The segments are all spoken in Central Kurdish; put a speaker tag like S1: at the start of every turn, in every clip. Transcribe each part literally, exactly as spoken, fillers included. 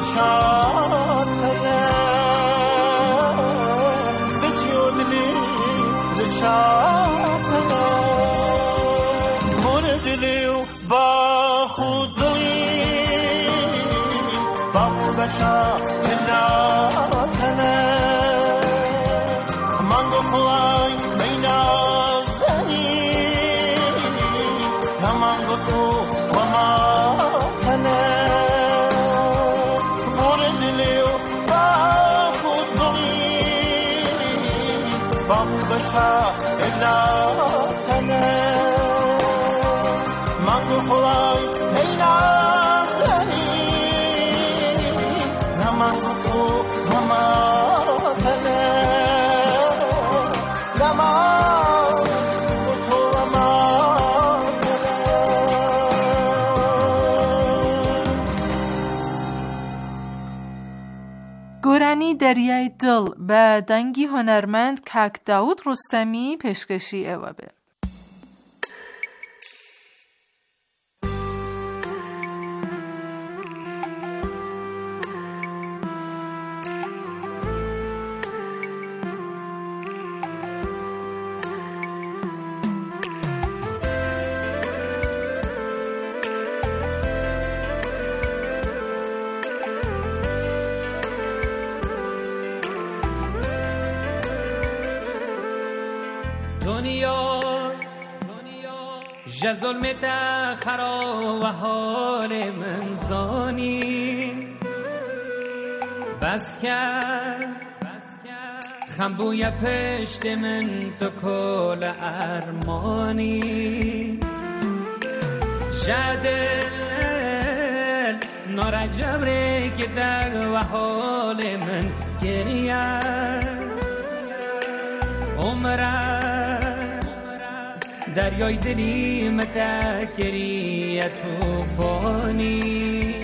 S1: شاتله بزیادلی لشاتله مردلی و با خودی با بشا جناتله من گفلای بینازنی من گفتو و ما تله بشا إلا تنا مانگو خلای هینا زنی نمانگو تو نما تنا نمانگو تو نما
S2: گورانی دریای دل به دنگی هنرمند کاک داود رستمی پیشکشی اوابه.
S3: جا ظلمت خرا و حال من زانی بس کرد خنبوی پشت من تو کل ارمانی جدل نارجم ری که در و حال من گریه عمره دریای دلی متکری توفانی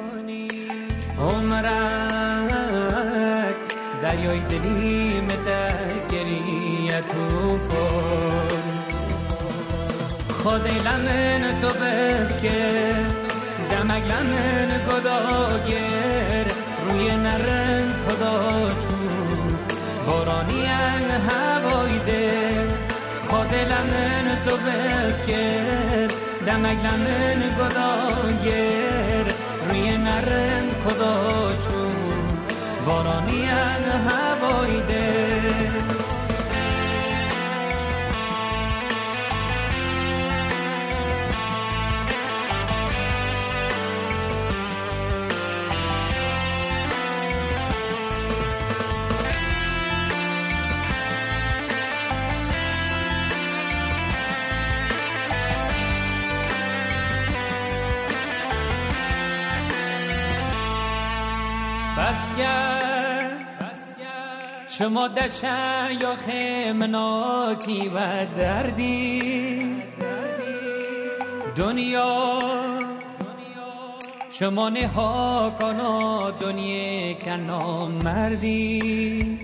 S3: عمرک دریای دلی متکری توفانی خود لمن تو بفکر دمک لمن گداگر روی نرن خدا چون بارانی هوای دل خود لمن تو بفکر دمک لمن گداگر روی نرن خدا چون بارانی هوای دل شما دشن یا خیمناکی و دردی دنیا شما نها کنا دنیا کنا مردی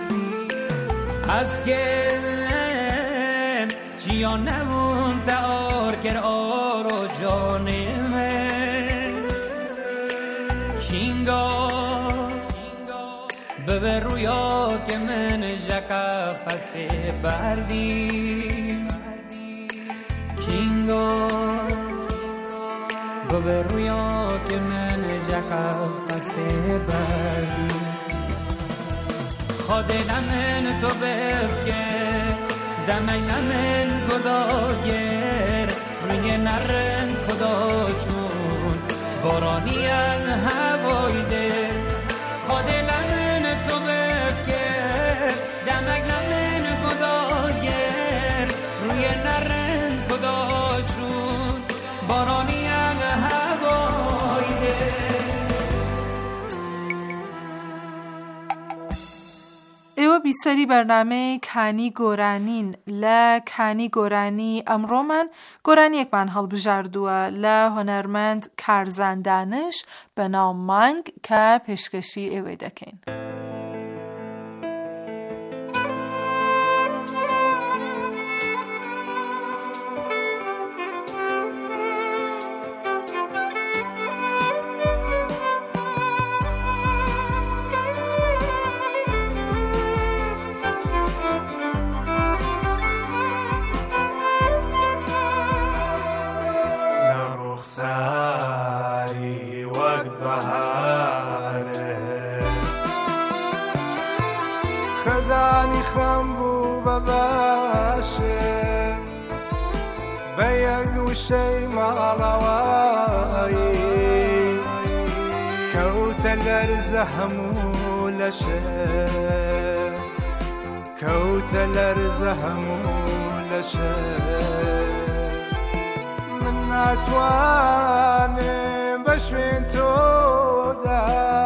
S3: از که جیان نمون تار کر آر و جانمه کینگا ببر رویا که من جکا فسی بردی کینگا ببر رویا که من جکا فسی بردی خود لمن تو بفکر دمی لمن گداگر روی نرن کدا چون بارانی هوای دل خود لمن تو بفکر دمک لمن گداگر روی نرن کدا چون بارانی هوای دل
S2: ایوه بیسری برنامه کانی گورانین ل کانی گورانی امرو من گورانی یک من حال بجردوه ل هنرمند کارزندانش به نام مانگ که پیشکشی ایوه دکین.
S4: زانی خم بو بباشه بیگوشه مالوایی کوت لرزه همو لشه کوت لرزه همو لشه من نتوانم بشوین تو دا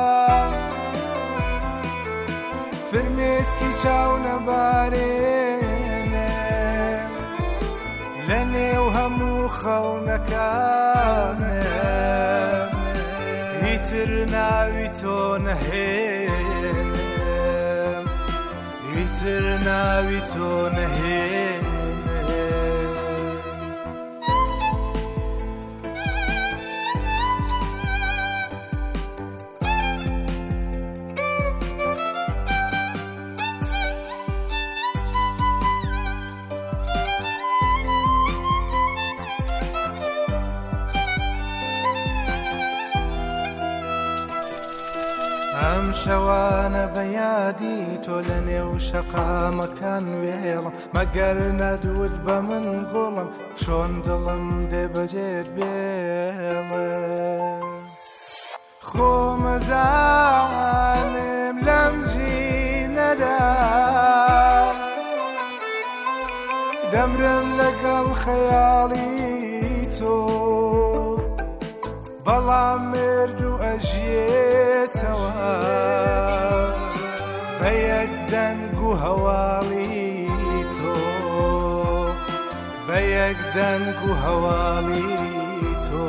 S4: فرمیسکی چاو نبارینه لنی و همو خونکانه هیتر ناوی تو نهینم هیتر ناوی تو نهینم ئەم شەوانە بەیادی تۆ لە نێو شەقامەکان وێڵم مەگەر نەدوت بە من گوڵم چۆن دڵم دێ بەجێر بێڵم خۆمەزانم لەم ژینەدا دەمرم لەگەڵ خەیاڵی تۆ بەڵام مردوو ئەژێتەوە بە یەک دەنگ و هەواڵی تۆ بە یەک دەنگ و هەواڵی تۆ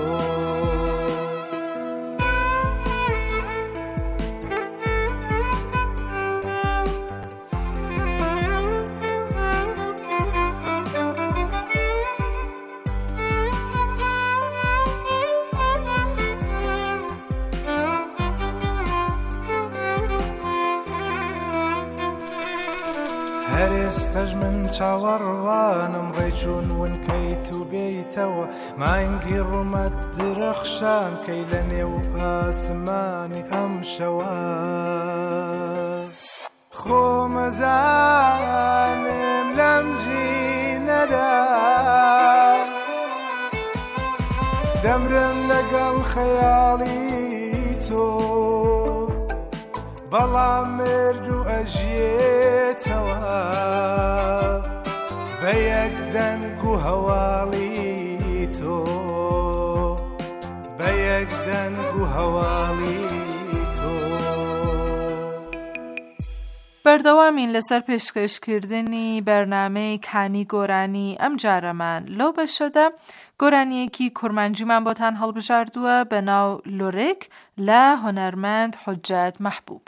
S4: هەرێستەش من چاوەڕوانم ڕێچوون ونکەیت و بێیتەوە مانگی ڕوومەت درەخشان کەی لە نێو ئاسمانی ئەم شەوە خۆمەزانم لەم ژینەدا دەمرم لەگەڵ خەیاڵی تۆ بەڵام مردوو ئەژێتەوە بە یەک دەنگ و هەواڵی تۆ بە یەک دەنگ و هەواڵی تۆ.
S2: بەردەوامین لەسەر پێشکەشکردنی بەرنامەی کانی گۆرانی ئەم جارەمان لەو بەشەدا گۆرانیەکی کورمانجیمان بۆتان هەڵبژاردووە بە ناو لۆرێک لە هۆنەرمەند حوجەت مەحبوب.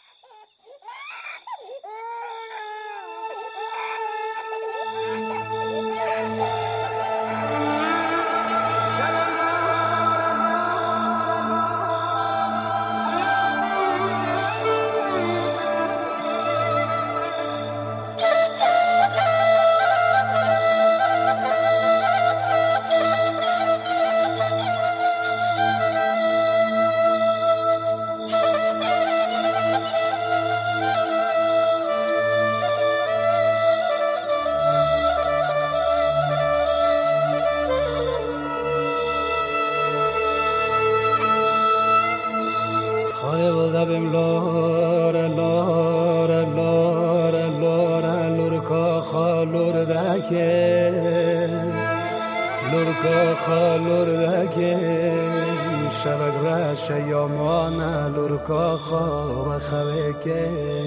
S3: لورکا خالور دکن شبک رش یامانه لورکا خواب خوکه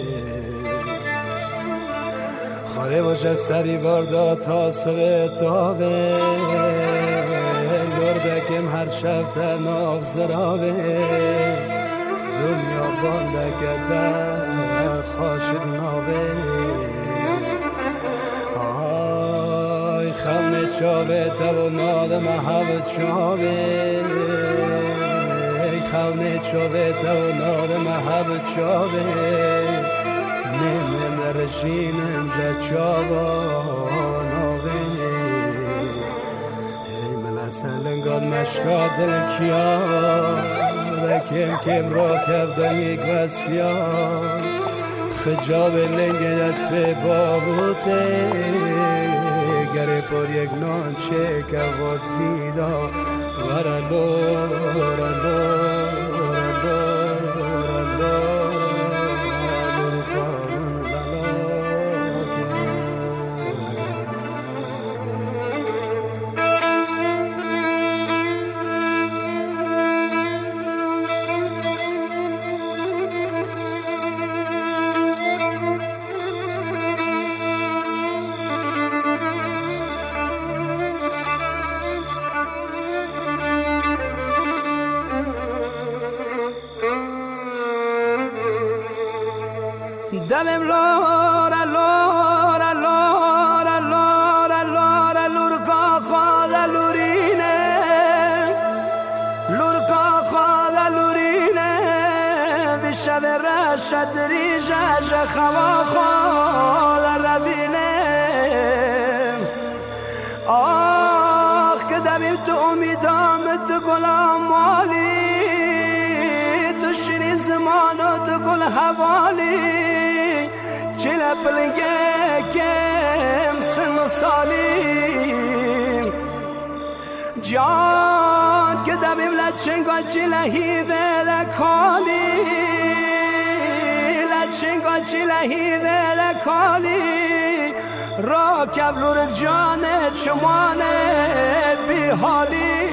S3: خاله باشه سری باردا تا سوه تابه لور دکم هر شب تناف زرابه دنیا بانده کده خاشد نابه خونه چابه تو ناد محبت چابه خونه چابه تو ناد محبت چابه نمیم درشینم جا چابا نابه ای من سلنگاد مشکا دل کیا دکم کم را کفدن یک بستیا
S5: خجاب لنگ دست به بابوته گره پر یک نانچه که وادیدا ورالو ورالو ورالو دلم لورا لورا لورا لورا لورا لورکا خدا لورینه لورکا خدا لورینه بشب رشد ریجاج خوا خدا ربینه آخ که دمیم تو امیدام تو گلام مالی تو شیرین زمان و تو گل حوالی چله پلنگه کم سن و سالیم جان که دمیم لچنگا چله هیوه لکالی لچنگا چله هیوه لکالی را کبلور جانه چمانه بی حالی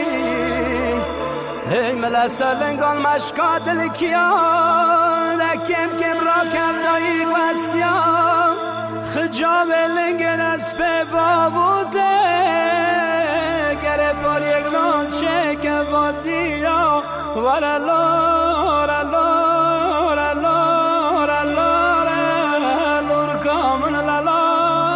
S5: ای ملا سلنگان مشکا دل کیا کم کم را کم دایی وستیا خجاب لنگن از به بابوده گره پر یک لانچه که وادیا ورالو ورالو ورالو ورالو ورالو کامن لالا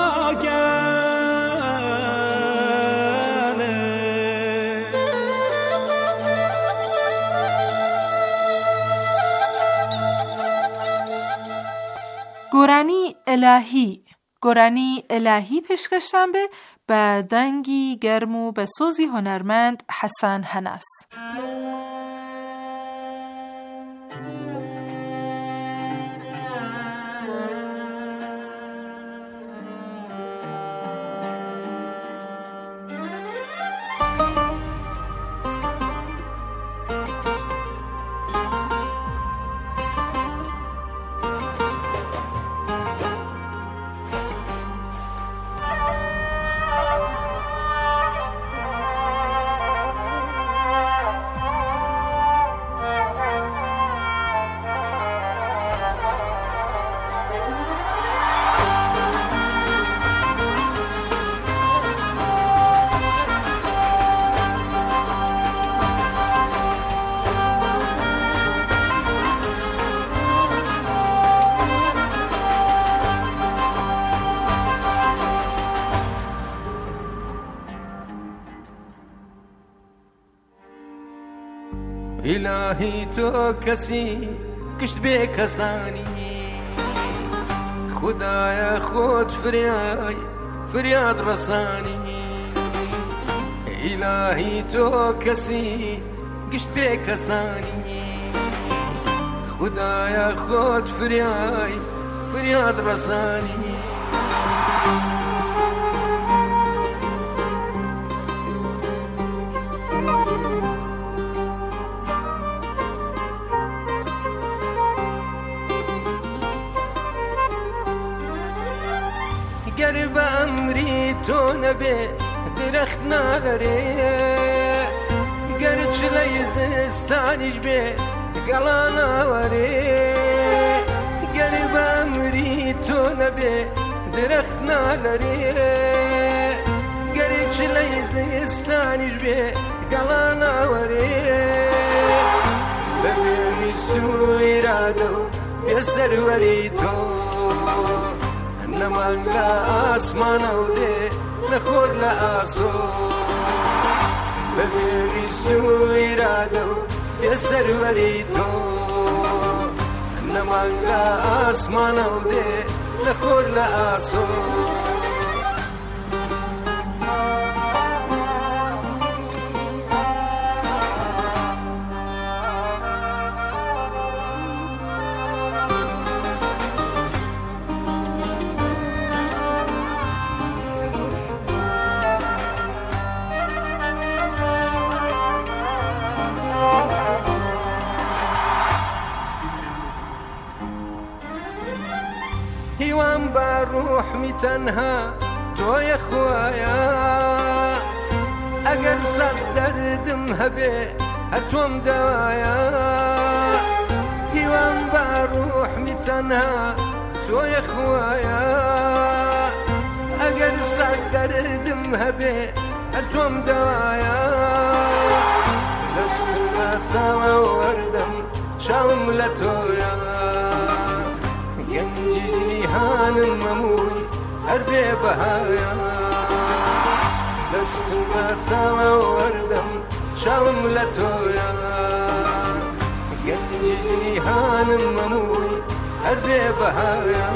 S2: گۆرانی الهی گۆرانی الهی پێشکەشتان بێ بە دەنگی گەرم و بە سۆزی هۆنەرمەند حەسەن هەناس.
S6: الهی تو کسی کشت به کسانی خدایا خود فریاد فریاد رسانی الهی تو کسی کشت به کسانی خدایا خود فریاد فریاد رسانی گر به امری تو نبی درخت نداره گر چلی زستانیش به گلان آوره گر به امری تو نبی درخت نداره گر چلی زستانیش به گلان آوره ببینی سوی رادو به سروری تو نمان لآسمان اوده نخود لآسو ببینی سوی رادو به سروری تو نمان لآسمان اوده نخود لآسو هیوان با روحمی تەنها تۆیە خوایە ئەگەر سەد دەردم هەبێ هەر تۆم دەوایە هیوان با روحمی تەنها تۆیە خوایە ئەگەر سەد دەردم هەبێ هەر تۆم دەوایە دەستم بەتەوە وەردەم چاوم لە تۆیە گەنجی جیهانم هەمووی هەر بێبەهایە دەستم بەتەوە وەردەم چاوم لە تۆیە گەنجی جیهانم هەمووی هەر بێبەهایە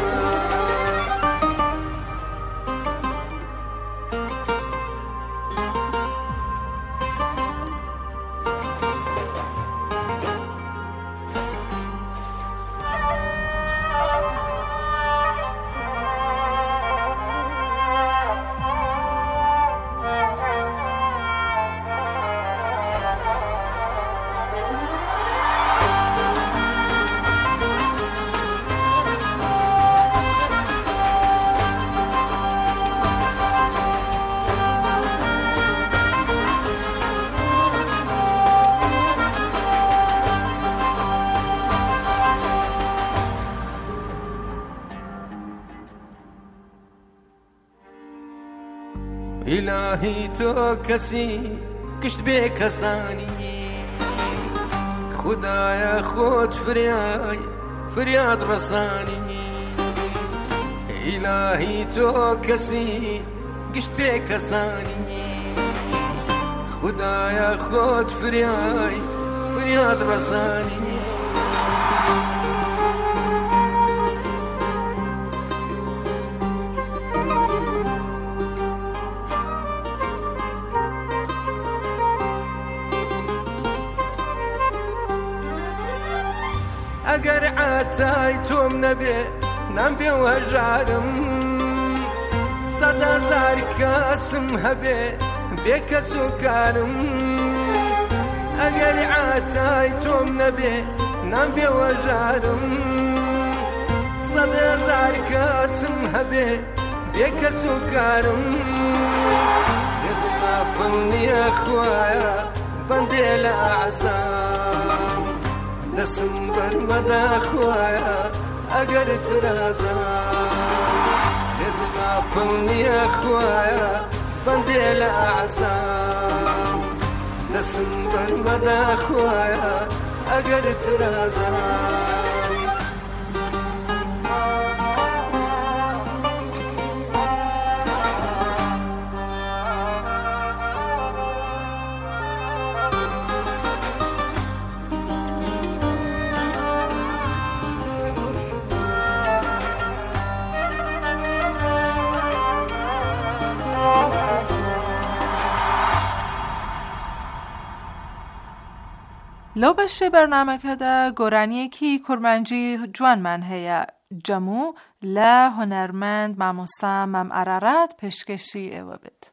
S6: إلهي تو كسي كشت بي كساني خدايا خود فرياي فرياد رساني إلهي تو كسي كشت بي كساني خدايا خود فرياي فرياد رساني ئەگەر عاتای تۆم نەبێ نامبێ وهەژارم سەد هەزار کەسم هەبێ بێ کەس و کارم ئەگەر عاتای تۆم نەبێ نامبێ وهەژارم سەد هەزار کەسم هەبێ بێ کەس و کارم لێدڵافم نییە خوایە بەندێ لە ئەعزام دەسم بەرمەدا خوایە ئەگەر ترازام لێدڵافم نییە خوایە بەندێ لە ئەعزام دەسم بەرمەدا خوایە ئەگەر ترازام
S2: لەو بەشێ بەرنامەکەدا گۆرانیەکی کورمانجی جوانمان هەیە جەموو لە هونەرمەند مامۆستا مەم ئارارات پێشکەشی ئێوە بێت.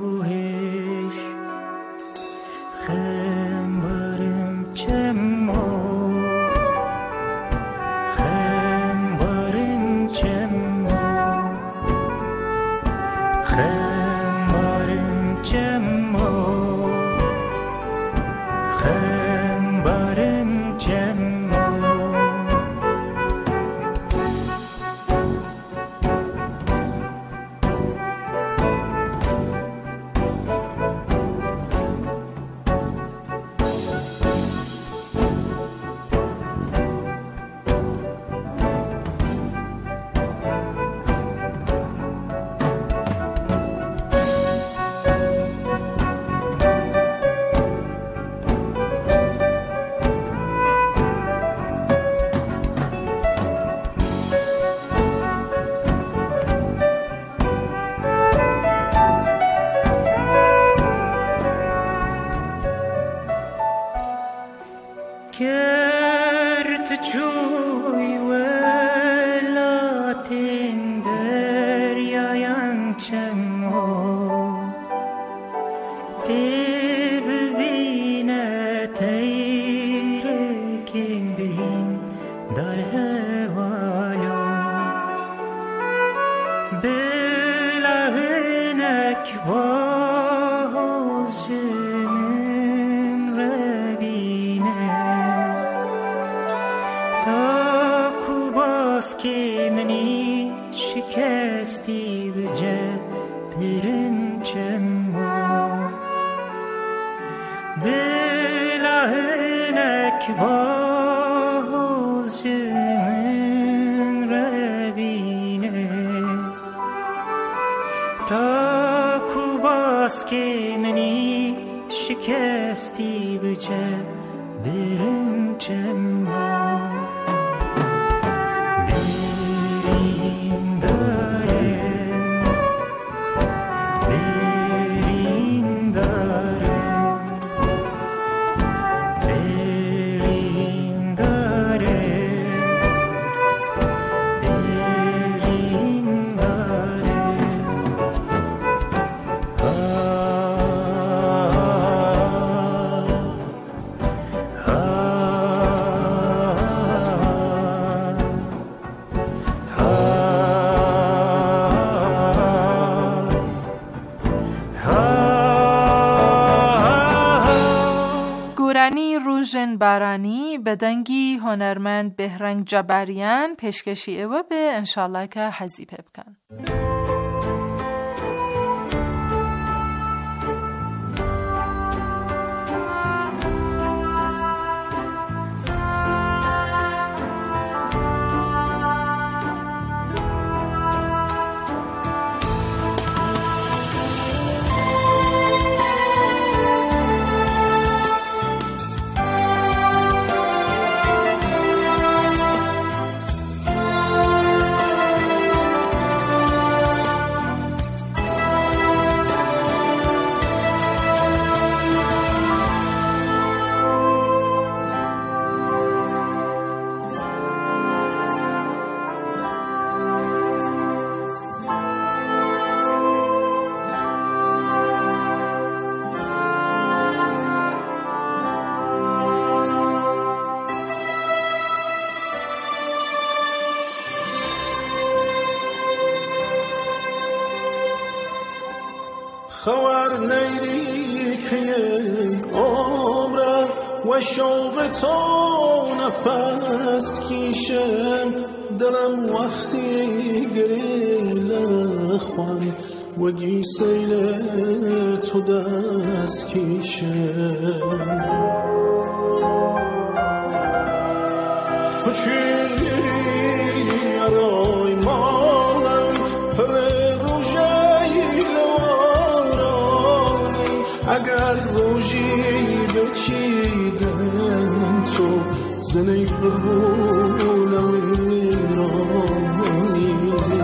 S7: Chemo
S3: کرد چوی ولاتین دریایم چمو تی ببینه تیره کن بین در هوالو بلهنک باز جنن ربینه تا کوباس که منی شکستی بجه پرنچمو بلهنک باز جنن ربینه تا کوباس که منی شکستی بجه برنچمو برین دارم برین دارم برین دارم برین
S2: گورانی روژن بارانی به دنگی هنرمند بهرنگ جبریان پیشکشی او به انشالله که حزیب بکن.
S1: خبر نیری که عمره و شوق تو نفس کشم دلم وقتی گریل خوان و گی سیل تو دست کشم خوشیری ارای مالم پر اگر روزی بچیدن تو زنی قربونم ایرانی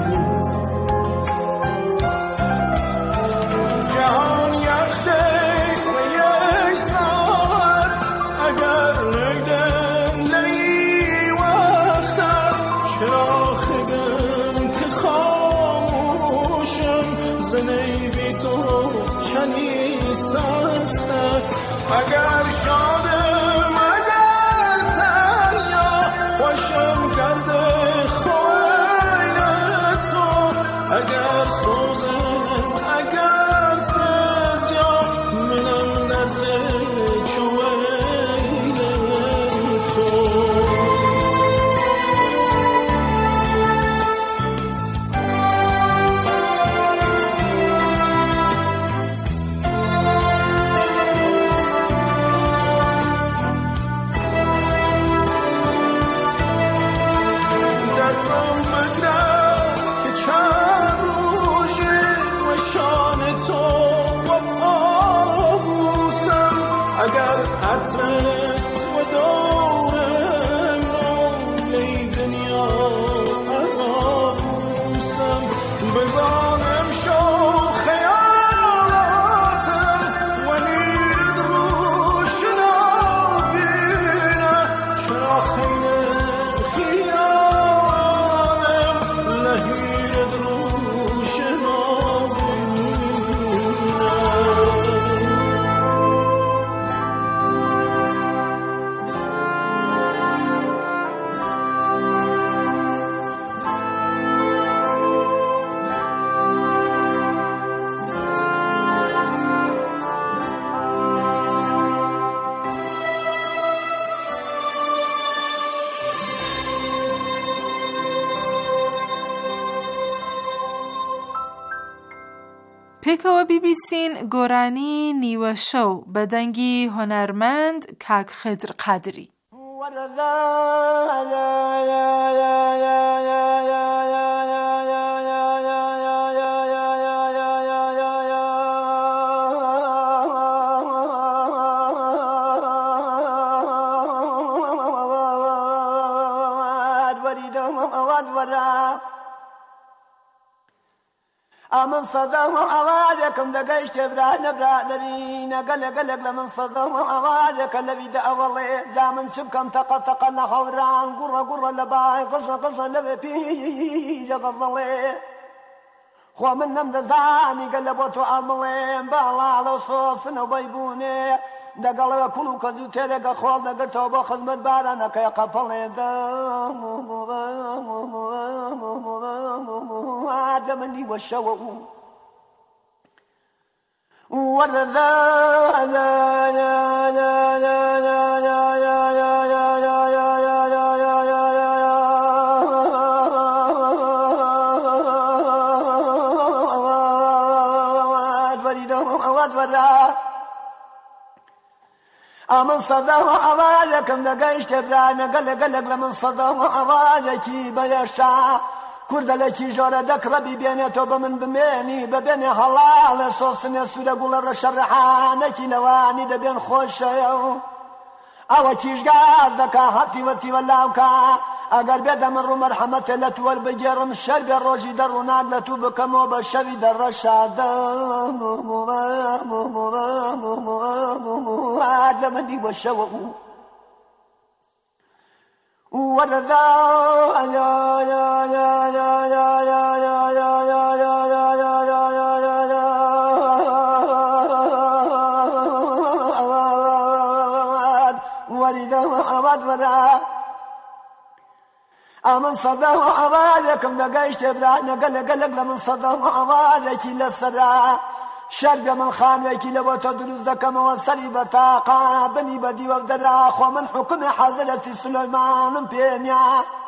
S1: جهان یک دک و یک ساعت اگر نیدن لی وقتت چرا خگم که خاموشم زنی بی تو چنی اگر شادم اگر تنیا خوشم کرده خویل تو اگر سوزم اگر سزیا منم نزد چویل تو
S2: پێکەوە بیبیسین گۆرانی نیوە شەو بە دەنگی هۆنەرمەند کاک خدر قادری.
S7: من صدام أوادكم دقيشت براد برادرين قل قلق لمن صدام أوادك الذي دأولي زامن شبكم تقى تقى لحوران قرى قرى لباي قصة قصة لبي بيجي قصلي خو من نمد زاني قلبوتو عملين بالا على صوص نبيبوني دقل كلو كذو تيرك خوال دقرتو بخدمت بارانا كي قفلي دام عدمني والشوق ورذا لا لا لا لا لا من صدام أوالكم لقيشت برانا قل قلق لمن صدام أوالكي بيشا كرد لكي جورة دكربي بينيتو بمن بميني ببيني حلال صوصني سورة قول الرشرحانكي لواني دبين خوش او چیش گازدکا حتی وتی ولاوکا اگر بیدم رو مرحمت لتول بجرم شر بی روشی در رو نادلتو بکمو بشوی در رشاد آدمنی بشو ورذا لا لا لا لا لا لا لا من صدام أوالكم لقيشت برانا قل قلق لمن صدام أوالكي للسراء شرق من خانوكي لو تدرز دكم وصري بطاقة بني بدي وبدراخ ومن حكم حضرة سليمان بينيا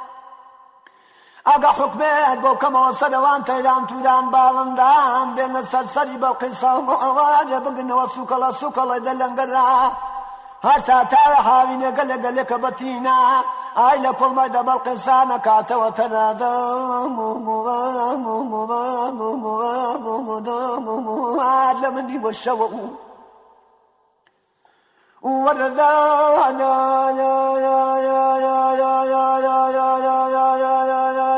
S7: اگا حکمت بو کما سروان تیران توران بالندان بین السرسری بالقصام وعواجه بقن وسوكلا سوكلا دلنقرا حتى تاوحاوين قل قلك بطينا آيلا كل ما يدب القصان كاتا وتنادا عادل مني والشوق ورذا لا لا لا لا لا لا لا لا لا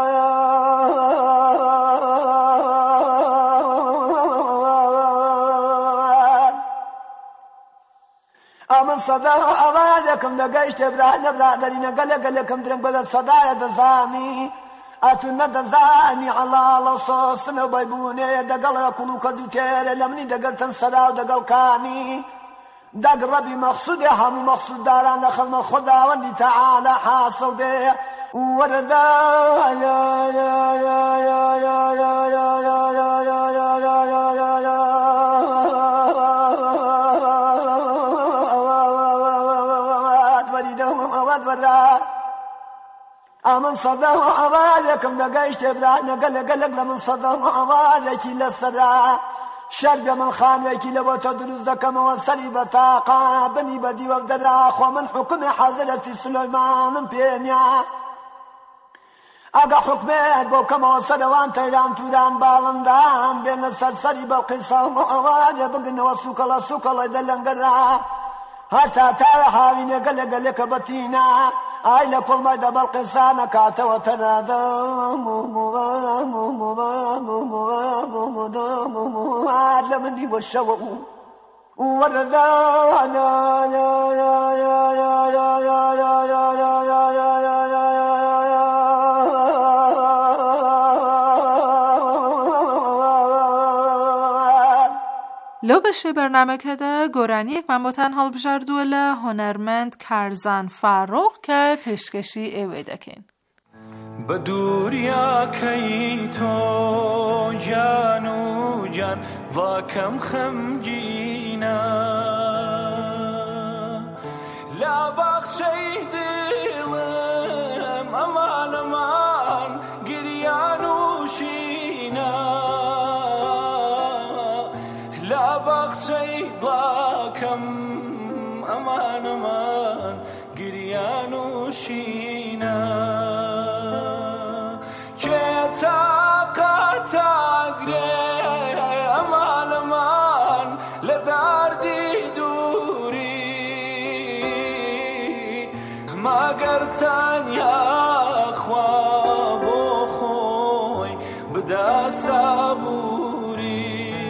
S7: من صدا أوادكم لقيشت برانا برادرين قل قلكم درنق بدا صدايا دزاني أتونا دزاني على لصوص نبيبوني دقل كلو كذوتير لمني دقل تنصدا ودقل كاني دق ربي مقصود هم مقصود داران لخل من خدا واني تعالى حاصل به ورذا لا لا لا لا لا لا لا لا لا لا لا من صدام أوالكم لقيشت برانا قل قلق لمن صدام أوالكي للسراء شرق من خانوكي لو تدرز دكم وصري بطاقة بني بدي وبدراخ ومن حكم حضرة سليمان بينيا اگا حكمت بو كما سروان تيران توران بالندان بين السرسري بالقصام وعواجه بقن وسوكلا سوكلا دلنقرا حتى تاوحاوين قل قلك بطينا آيلا كل ما يدب القصان كاتا وتنادا عادل مني والشوق ورذا لا لا لا لا لا لا لا لا
S2: لو بشه برنامه کده گۆرانی یەکمان بۆتان هەڵبژاردووە لە هۆنەرمەند کارزان فاڕۆق کە پێشکەشی ئێوێ دەکەین.
S1: بە دووریاکەی تۆ جان و جان ڤاکەم خەمگینە لا باخچەی دڵم ئەمان ئەمان گریان و شینە
S6: ناکەم ئەمان ئەمان گریان و شینە کێ تاقاتاگرێ ئەمان ئەمان لە داردی دووری ماگەرتان یاخوا بۆ خۆی بدا سابووری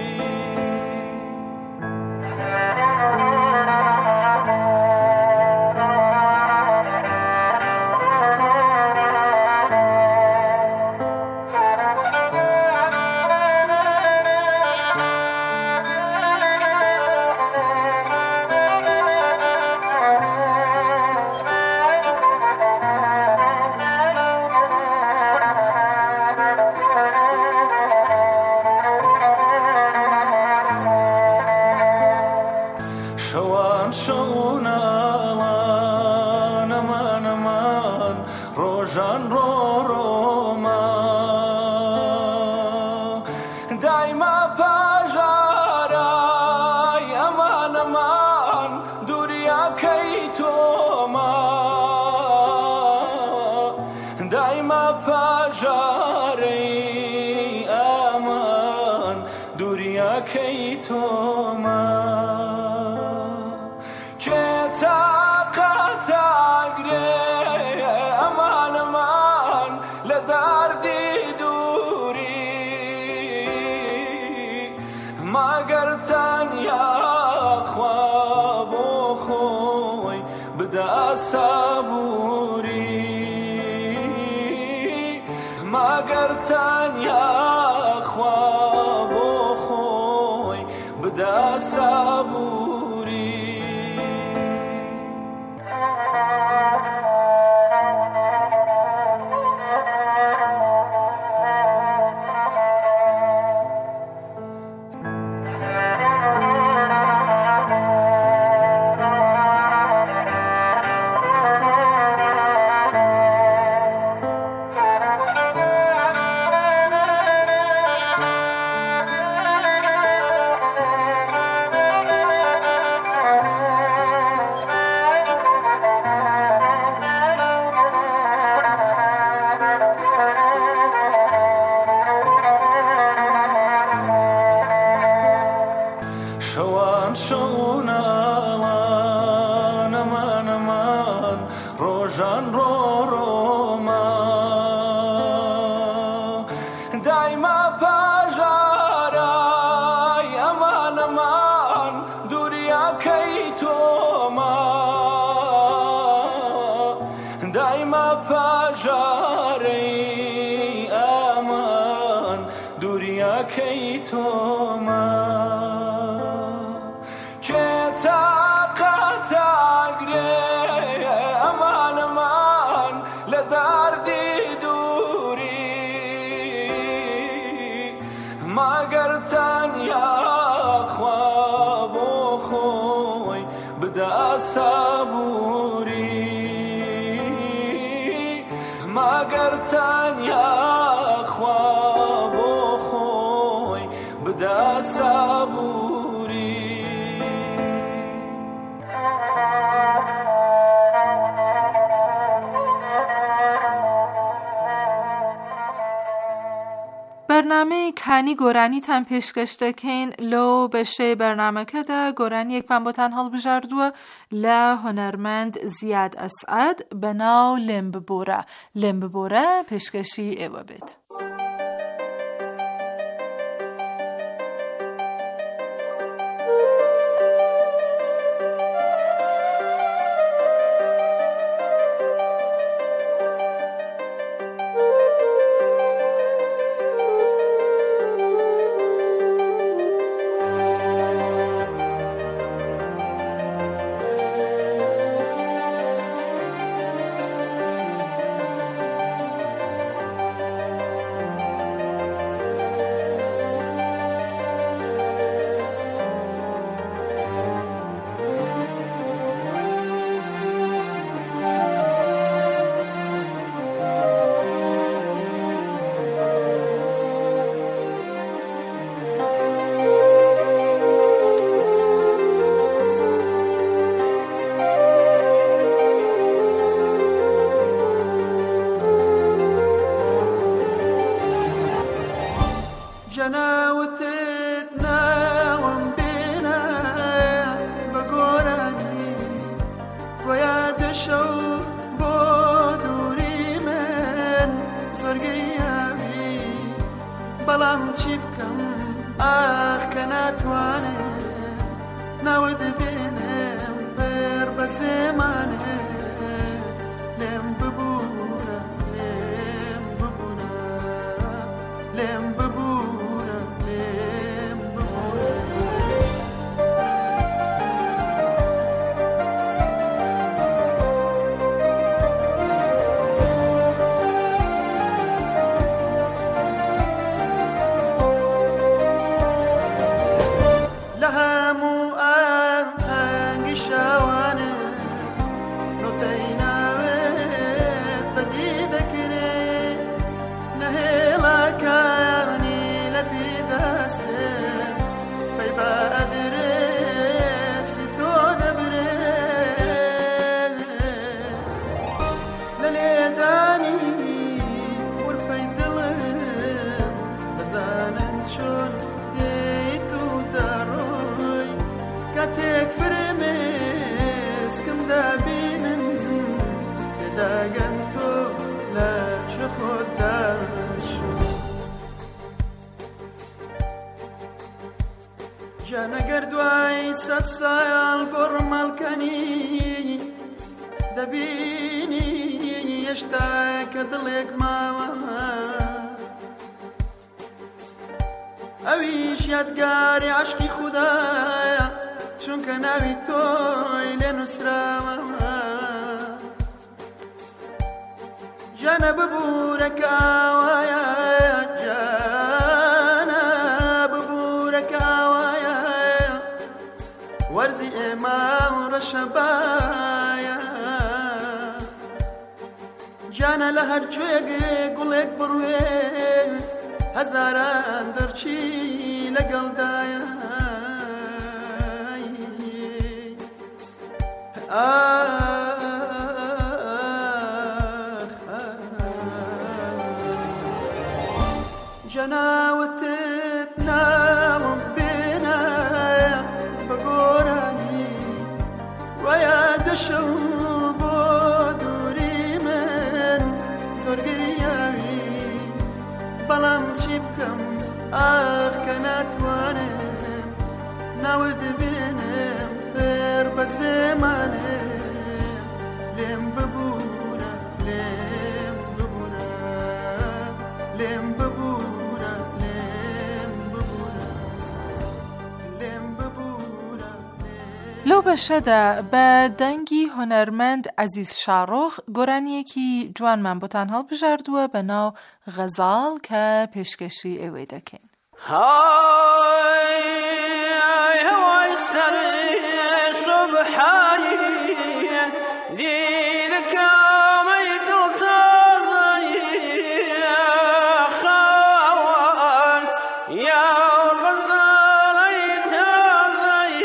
S6: سابووری ماگەرتان یاخوا بۆ خۆی بدا سابووری ماگەرتان یاخوا بۆ خۆی بدا سابووری
S2: بەرنامەی کانی گۆرانیتان پێشکەش دەکەین لەو بەشەی بەرنامەکەدا گۆرانیەکمان بۆتان هەڵبژاردووە لە هونەرمەند زیاد ئەسعەد بەناو لێم ببۆرە. لێم ببۆرە پێشکەشی ئێوە بێت.
S6: سەد ساڵ گۆڕمەڵکەنی دەبینی هێشتا کە دڵێک ماوە ئەویش یادگاری عشقی خوددایە چونکە ناوی تۆی لێ نووسراوە جانە ببوورە کە ئاوایە جانە ببوورە کە ئاوایە وەرزی ئێمە و ڕەشەبایە جانە لە هەر کوێگێ گوڵێک بڕوێ هەزاران دەرچی لەگەڵدایە جەناوتت ناوم بێنایە بە گۆرانی وایە دەشەو بۆ دووری من زۆر گریاوی بەڵام چی بکەم ئاخ کە ناتوانم ناوت بێنم بێر بە زێمانم لێم ببوورە لێم ببوورە لێم ببوورە لێم ببوورە لێم ببوورە
S2: لەو بەشەدا بە دەنگی هۆنەرمەند عەزیز شاڕۆخ گۆرانیەکی جوانمان بۆتان هەڵبژاردووە بە ناو غەزاڵ کە پێشکەشی ئێوەی دەکەین.
S5: هاي هواي سري صبحاني ليلك ما يدلتضي خوان يا غزال يتضي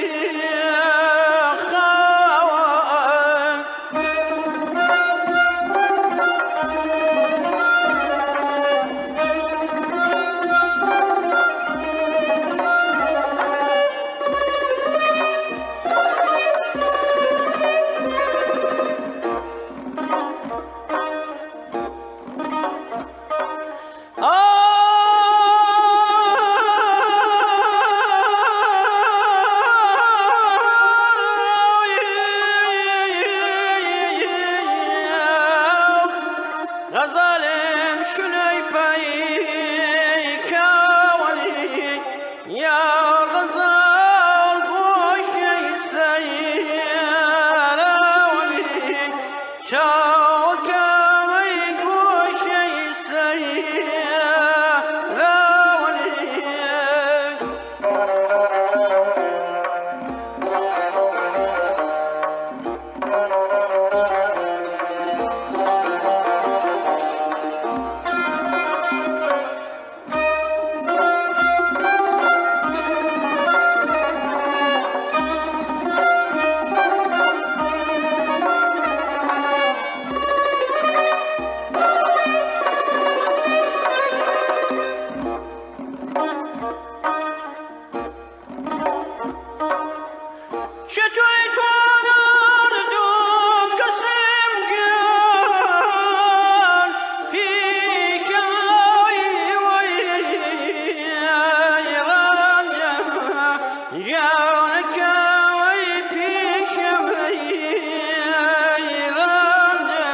S5: خوان غزالم شنوی پایی کاولی یا غزال گوشی سیراولی شاوکمی گوشی سیراولی شتوی توانردم کسیم گل پیشای وی رنجا جانک وی پیشم رنجا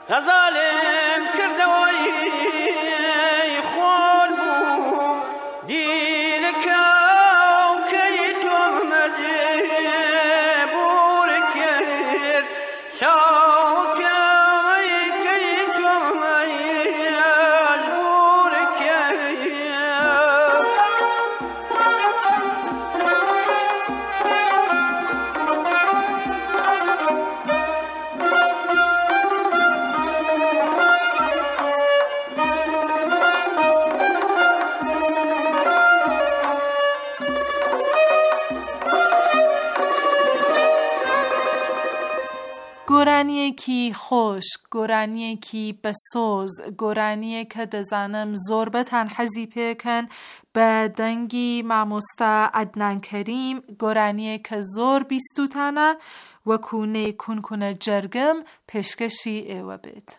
S8: غەزالم کردەوەی خۆل بوو دیلەکە و کەی تۆمەدێ بوورە کرد شاوکەی کەی تۆمەیەل بوورە کرد
S2: گۆرانیەکی خۆش، گۆرانیەکی بەسۆز، گۆرانیە کە دەزانم زۆر بەتان حەزی پێکەن بە دەنگی مامۆستا عەدنان کەریم، گۆرانیە کە زۆر بیستوتانە وەکوونەی کونکونە جەرگم پێشکەشی ئێوە بێت.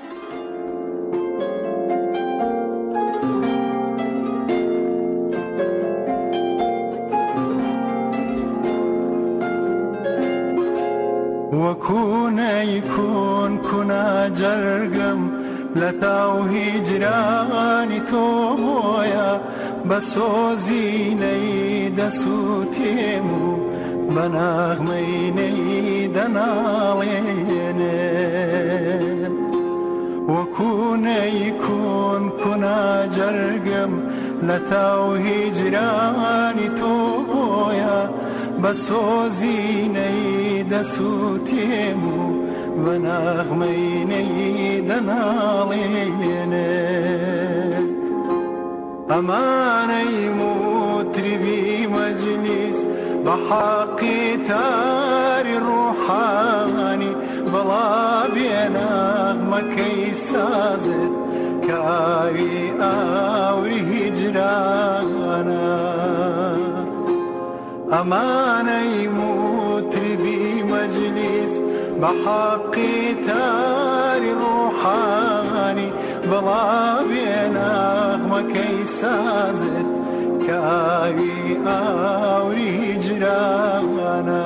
S1: وەکوونەی کون کونا جەرگم لە تاو هیجرانی تۆ بۆیە بە سۆزینەی دەسووتێم و بە ناغمەینەی دەناڵێنێم وەکوونەی کون کونا جەرگم لە تاو هیجرانی تۆ بۆیە بە سۆزینەی دەسووتێم و بە ناغمەینەی دەناڵێنێم ئەمانەی موتریبی مەجلیس بە حەقی تاری ڕوحانی بەڵا بێناغمەکەی سازت کە ئاوی ئاوری هیجرانە ئەمانەی موتریبی مەجلیس بە حەقی تاری ڕوحانی بەڵا بێناغمەکەی سازت کە ئاوی ئاوری هیجرانە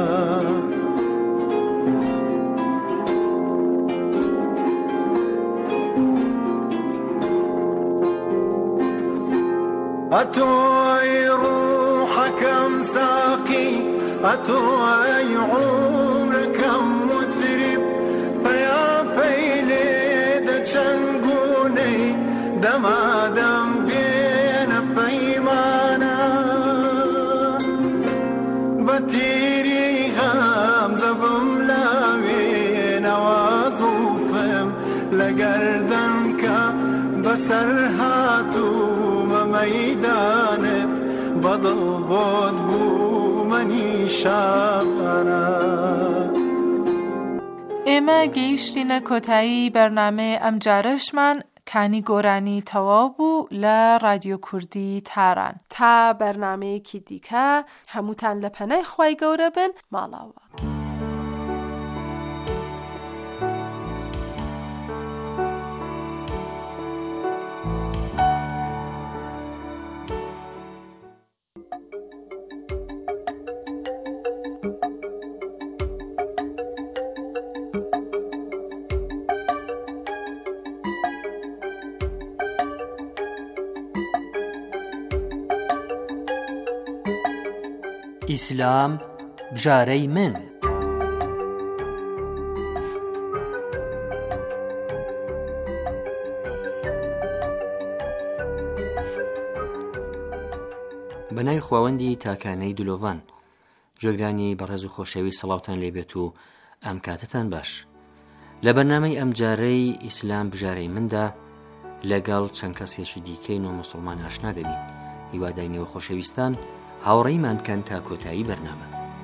S1: ئەتۆی ڕوحەکەم ساقی ئەتۆی عومرەکەم متریب پەیاپەی لێ دەچەنگونەی دەمادەم بێنە پەیمانە بە تیری غەمزە بم لاوێنەوە زووفم لە گەردەن کە بەسەر هاتوومە مەیدانت بەدڵ بۆت بوومە نیشانە.
S2: ئێمە گەیشتینە کۆتایی بەرنامە ئەم جارەشمان کانی گۆرانی تەواو بوو لە رادیۆ کوردی تاران. تا بەرنامەیەکی دیکە هەمووتان لە پەنای خوای گەورە بن ماڵاوە.
S9: ئیسلام بژارەی من. بەنای خواوەندی تاکانەی دلۆڤان جۆگرانی بەڕێز و خۆشەوی سەڵاوتان لێبێت و ئەم کاتتان باش. لە بەرنامەی ئەم جارەی ئیسلام بژارەی مندا لەگەڵ چەند کەسێکی دیکەی نۆ موسڵمان ئاشنا دەبین. هیوادارینەوە خۆشەویستان هاوڕێیمان بکەن تا کۆتایی بەرنامە.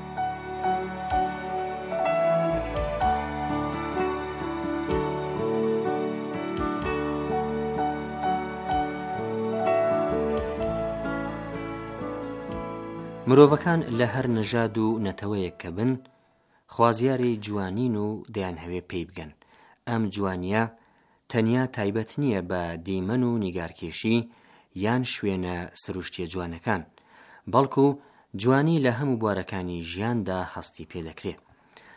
S9: مرۆڤەکان لە هەر نەژاد و نەتەوەیەک کە بن خوازیاری جوانین و دەیان هەوێ پێی بگەن. ئەم جوانیە تەنیا تایبەت نییە بە دیمەن و نیگارکێشی یان شوێنە سروشتیە جوانەکان، بەڵکو جوانی لە هەموو بوارەکانی ژیاندا هەستی پێ دەکرێت.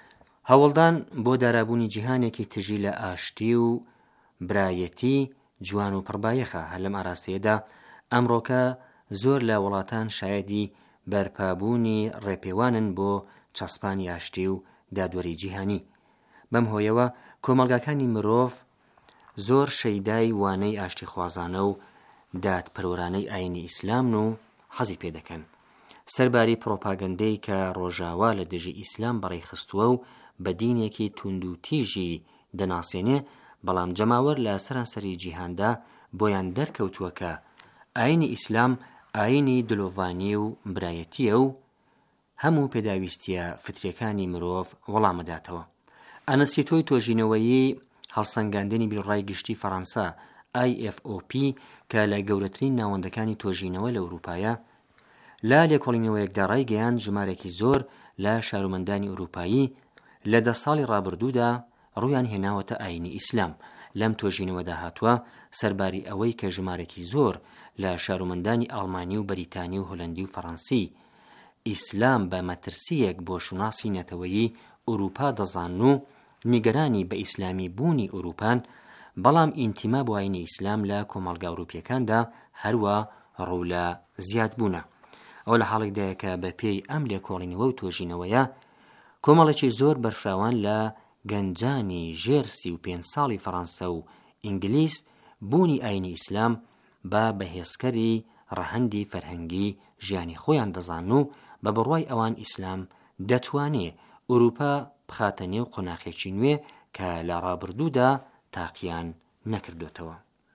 S9: هەوڵدان بۆ دارابوونی جیهانێکی تژی لە ئاشتی و برایەتی جوان و پڕبایەخە. هەر لەم ئاراستەیەدا ئەمڕۆکە زۆر لە وڵاتان شایەدی بەرپابوونی ڕێپێوانن بۆ چەسپانی ئاشتی و دادوەری جیهانی. بەم هۆیەوە کۆمەڵگاکانی مرۆڤ زۆر شەیدای وانەی ئاشتی خوازانە و دادپەروەرانەی ئاینی ئیسلام و حەزی پێ دەکەن. سەرباری پرۆپاگەندەی کە ڕۆژاوا لە دژی ئیسلام بەڕێخستووە و بە دینێکی توند و تیژی دەناسێنێ، بەڵام جەماوەر لە سەرانسەری جیهاندا بۆیان دەرکەوتووە کە ئاینی ئیسلام ئاینی دلۆڤانی و برایەتیە و هەموو پێداویستیە فترەکانی مرۆڤ وەڵامەداتەوە. ئەنەسیتۆی تۆژینەوەیی هەڵسەنگاندنی بیرڕای گشتی فەڕەنسا ئای ئێف ئۆ پی کە لە گەورەترین ناوەندەکانی تۆژینەوە لە ئەوروپایە، لا لێکۆڵینەوەیەکدا ڕایگەیاند ژمارێکی زۆر لە شارۆمەندانی ئەوروپایی لە دە ساڵی ڕابردوودا ڕوویان هێناوەتە ئاینی ئیسلام. لەم تۆژینەوەدا هاتووە سەرباری ئەوەی کە ژمارێکی زۆر لە شارۆمەندانی ئەڵمانی و بەریتانی و هۆلەندی و فەڕەنسی ئیسلام بە مەترسیەک بۆ شوناسی نەتەوەیی ئەوروپا دەزان و نیگەرانی بە ئیسلامی بوونی ئەوروپان، بەڵام ئینتیما بۆ ئاینی ئیسلام لە کۆمەڵگا ئەوروپیەکاندا هەروە ڕوو لە زیاد بوونە. ئەو لە حاڵێکدایە کە بە پێی ئەم لێکۆڵینەوە و تۆژینەوەیە کۆمەڵێکی زۆر بەرفراوان لە گەنجانی ژێر سی و پێنج ساڵی فەڕەنسا و ئینگلیس بوونی ئاینی ئیسلام بە بەهێزکەری ڕەهەندی فەرهەنگی ژیانی خۆیان دەزان و بە بڕوای ئەوان ئیسلام دەتوانێت ئەوروپا بخاتە نێو قۆناغێکی نوێ کە لە ڕابردوودا تاقییان نەکردوێتەوە.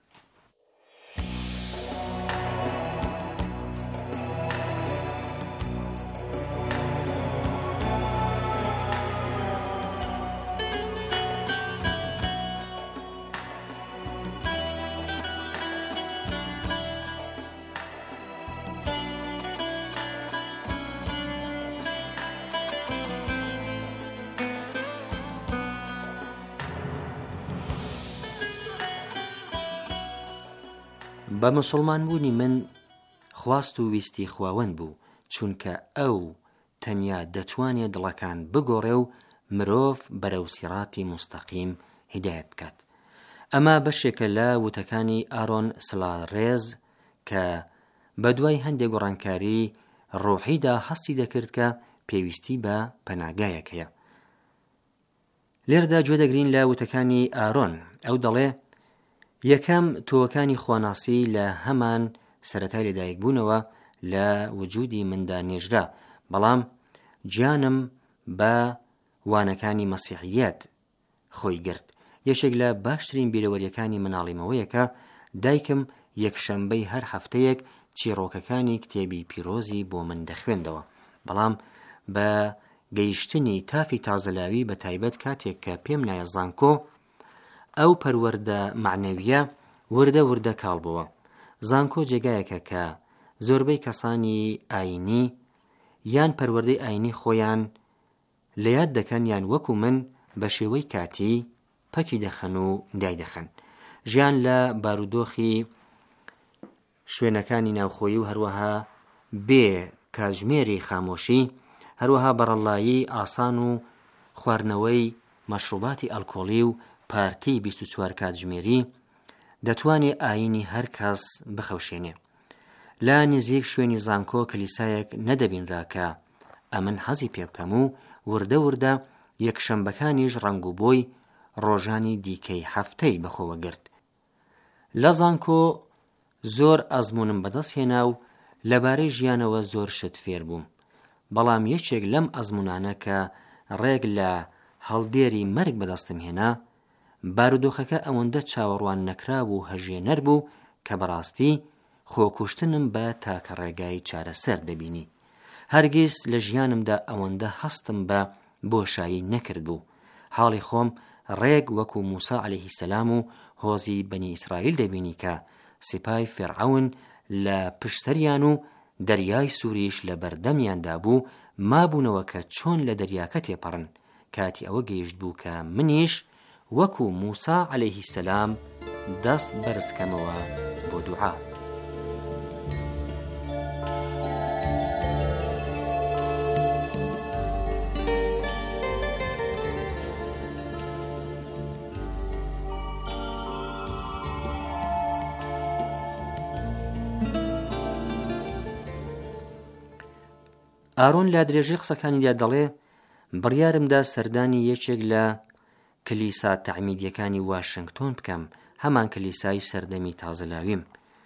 S9: بە مسلمان بوونی من خواست و ویستی خواوەند بوو، چونکە ئەو تەنیا دەتوانێت دڵەکان بگۆڕێ و مرۆڤ بەرەو سیڕاتی مستەقیم هیدایەت بکات. ئەمە بەشێکە لە وتەکانی ئارۆن سڵارێز کە بە دوای هەندێک گۆڕانکاری ڕۆحیدا هەستی دەکرد کە پێویستی بە پەناگایەک هەیە. لێرەدا گوێ دەگرین لە وتەکانی ئارۆن. ئەو دەڵێ یەکەم تۆوەکانی خواناسی لە هەمان سەرەتای لەدایک بوونەوە لە وجودی مندا نێژرا، بەڵام گیانم بە وانەکانی مەسیحیەت خۆی گرت. یەکێک لە باشترین بیرەوەریەکانی مناڵیمەوەیە کە دایکم یەکشەمبەی هەر هەفتەیەک چیرۆکەکانی کتێبی پیرۆزی بۆ من دەخوێندەوە، بەڵام بە گەیشتنی تافی تازەلاوی بە تایبەت کاتێک کە پێم نایە زانکۆ ئەو پەروەردە معنەویە وردە وردە کاڵبووە. زانکۆ جێگایەکە کە زۆربەی کەسانی ئاینی یان پەروەردەی ئاینی خۆیان لە یاد دەکەن یان وەکو من بە شێوەی کاتی پەکی دەخەن و دای دەخەن. ژیان لە بارودۆخی شوێنەکانی ناوخۆیی و هەروەها بێ کاتژمێری خامۆشی، هەروەها بەڕەڵایی ئاسان و خواردنەوەی مەشروباتی ئەلکۆڵی و پارتی بیست و چوار کاتژمێری دەتوانێت ئاینی هەر کەس بخەوشێنێ. لا نزیک شوێنی زانکۆ کلیسایەک نەدەبینرا کە ئەمن حەزی پێ بکەم و وردە وردە یەکشەمبەکانیش ڕەنگ و بۆی ڕۆژانی دیکەی هەفتەی بەخۆوە گرت. لە زانکۆ زۆر ئەزمونم بەدەست هێنا و لەبارەی ژیانەوە زۆر شت فێر بووم، بەڵام یەکێک لەم ئەزمونانە کە ڕێک لە هەڵدێری مەرگ بەدەستم هێنا، بارودۆخەکە ئەوەندە چاوەڕوان نەکرا و هەژێنەر بوو کە بەڕاستی خۆکوشتنم بە تاکە ڕێگای چارەسەر دەبینی. هەرگیز لە ژیانمدا ئەوەندە هەستم بە بۆشایی نەکرد بوو. حاڵی خۆم ڕێک وەکو موسا عەلەیهی سەلام و هۆزی بەنی ئیسرائیل دەبینی کە سپای فێرعەون لە پشتەریان و دەریای سووریش لە بەردەمیاندا بوو، مابوونەوە کە چۆن لە دەریاکە تێپەڕن. کاتی ئەوە گەیشت بوو کە منیش وەکو موسا عەلەیهی سەلام دەست بەرزکەمەوە بۆ دوعا. ئارۆن لا درێژەی قسەکانیدا دەڵێ بڕیارمدا سەردانی یەکێک لە کلیسا تەعمیدیەکانی واشنگتۆن بکەم، هەمان کلیسای سەردەمی تازەلاویم.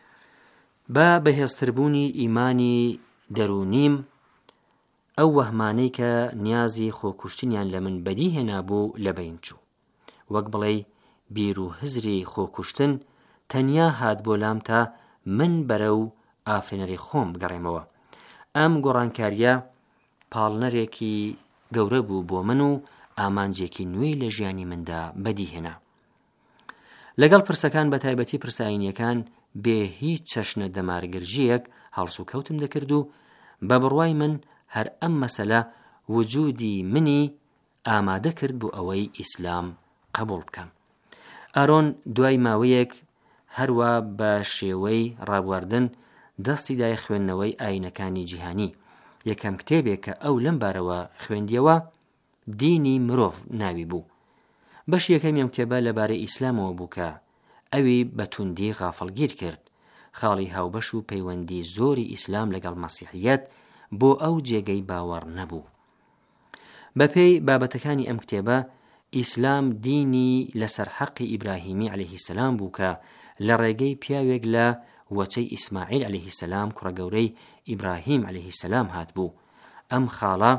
S9: بە بەهێزتربوونی ئیمانی دەرونیم ئەو وەهمانەی کە نیازی خۆکوشتنیان لە من بەدی هێنابوو لە بین چوو. وەک بڵێ بیر و هزری خۆکوشتن تەنیا هات بۆ لام تا من بەرە و ئافرێنەری خۆم بگەڕێمەوە. ئەم گۆڕانکاریە پاڵنەرێکی گەورە بوو بۆ من و ئامانجێکی نوێی لە ژیانی مندا بەدی هێنا. لەگەڵ پرسەکان بە تایبەتی پرسایینیەکان بێ هیچ چەشنە دەمارگرژیەک هەڵس و کەوتم دەکرد و بە بڕوای من هەر ئەم مەسەلە وجودی منی ئامادە کرد بۆ ئەوەی ئیسلام قبول بکەم. ئارۆن دوای ماوەیەک هەروە بە شێوەی ڕابواردن دەستی دای خوێندنەوەی ئاینەکانی جیهانی. یەکەم کتێبێک کە ئەو لەم بارەوە خوێندیەوە دینی مرۆڤ ناوی بوو. بەش یەکەم ئەم کتێبە لەبارەی ئیسلامەوە بوو کە ئەوی بە توندی غافڵگیر کرد. خاڵی هاوبەش و پەیوەندی زۆری ئیسلام لەگەڵ مەسیحیەت بۆ ئەو جێگەی باوەڕ نەبوو. بەپێی بابەتەکانی ئەم کتێبە ئیسلام دینی لەسەر حەقی ئیبراهیمی عەلەیهی سەلام بوو کە لە ڕێگەی پیاوێک لە وەچەی ئیسماعیل عەلەیهی سەلام کوڕە گەورەی ئیبراهیم عەلەیهی سەلام هات بوو. ئەم خاڵە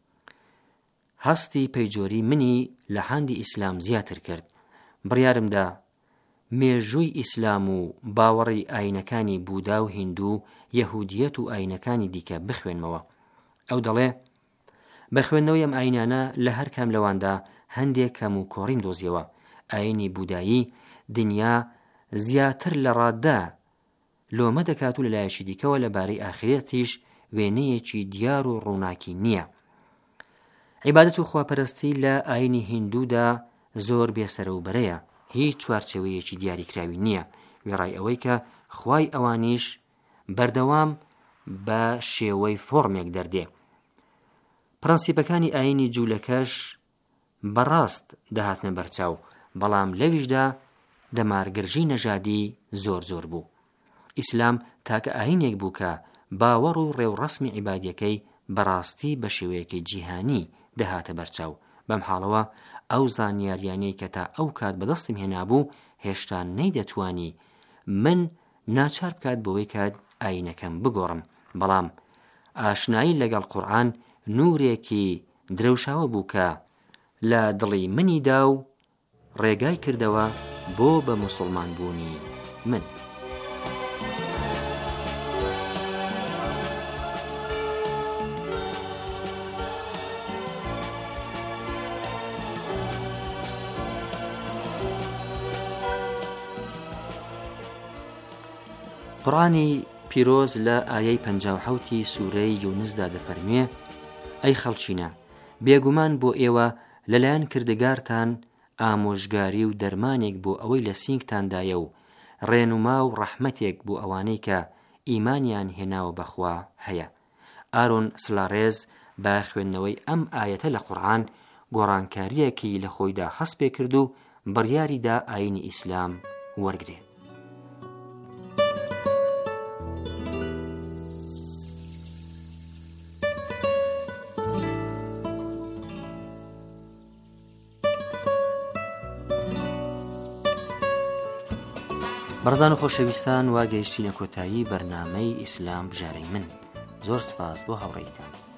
S9: هەستی پەیجۆری منی لە هاندی ئیسلام زیاتر کرد. بڕیارمدا مێژووی ئیسلام و باوەڕی ئاینەکانی بوودا و هیندوو، یەهودیەت و ئاینەکانی دیکە بخوێنمەوە. ئەو دەڵێ بە خوێندنەوەی ئەم ئاینانە لە هەر کام لەواندا هەندێک کەم و کۆڕیم دۆزیەوە. ئاینی بودایی دنیا زیاتر لە ڕاددا لۆمە دەکات و لەلایەکی دیکەوە لەبارەی ئاخرەتیش وێنەیەکی دیار و ڕووناکی نییە. عیبادەت و خواپەرستی لە ئاینی هیندوودا زۆر بێسەرە و بەرەیە، هیچ چوارچێوەیەکی دیاریکراوی نییە، وێڕای ئەوەی کە خوای ئەوانیش بەردەوام بە شێوەی فۆرمێک دەردێ. پرەنسیپەکانی ئاینی جوولەکەش بەڕاست دەهاتنە بەرچاو، بەڵام لەویشدا دەمارگرژی نەژادی زۆر زۆر بوو. ئیسلام تاکە ئاینێک بوو کە باوەڕ و ڕێوڕەسمی عیبادیەکەی بەڕاستی بە شێوەیەکی جیهانی دەهاتە بەرچاو. بەم حاڵەوە ئەو زانیاریانەی کە تا ئەو کات بەدەستم هێنابوو هێشتا نەیدەتوانی من ناچار بکات بۆەوەی کات ئاینەکەم بگۆڕم. بەڵام ئاشنایی لەگەڵ قورئان نورێکی درەوشاوە بوو کە لە دڵی منیدا و ڕێگای کردەوە بۆ بە موسڵمان بوونی من. قورئانی پیرۆز لە ئایەی پەنجاو حەوتی سوورەی یونسدا دەفەرمێ: ئەی خەڵچینە، بێگومان بۆ ئێوە لەلایەن کردگارتان ئامۆژگاری و دەرمانێک بۆ ئەوەی لە سینگتاندایە و ڕێنوما و ڕەحمەتێک بۆ ئەوانەی کە ئیمانیان هێناوە بەخوا هەیە. ئارۆن سلاڕێز بە خوێندنەوەی ئەم ئایەتە لە قورئان گۆڕانکاریەکی لە خۆیدا هەست پێ کرد و بڕیاریدا ئاینی ئیسلام وەرگرێ. بەڕزان و خۆشەویستان، واگەیشتینە کۆتایی بەرنامەی ئیسلام بژارەی من. زۆر سپاس بۆ هاوڕێیتان.